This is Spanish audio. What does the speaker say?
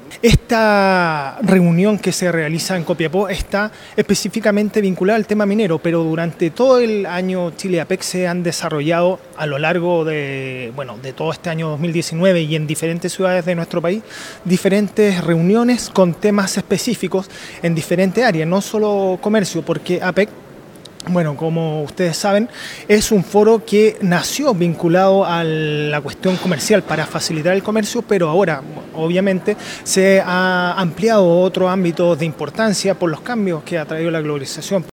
Esta reunión que se realiza en Copiapó está específicamente vinculada al tema minero, pero durante todo el año Chile APEC se han desarrollado a lo largo de todo este año 2019 y en diferentes ciudades de nuestro país, diferentes reuniones con temas específicos en diferentes áreas, no solo comercio, porque APEC, bueno, como ustedes saben, es un foro que nació vinculado a la cuestión comercial para facilitar el comercio, pero ahora obviamente se ha ampliado a otros ámbitos de importancia por los cambios que ha traído la globalización,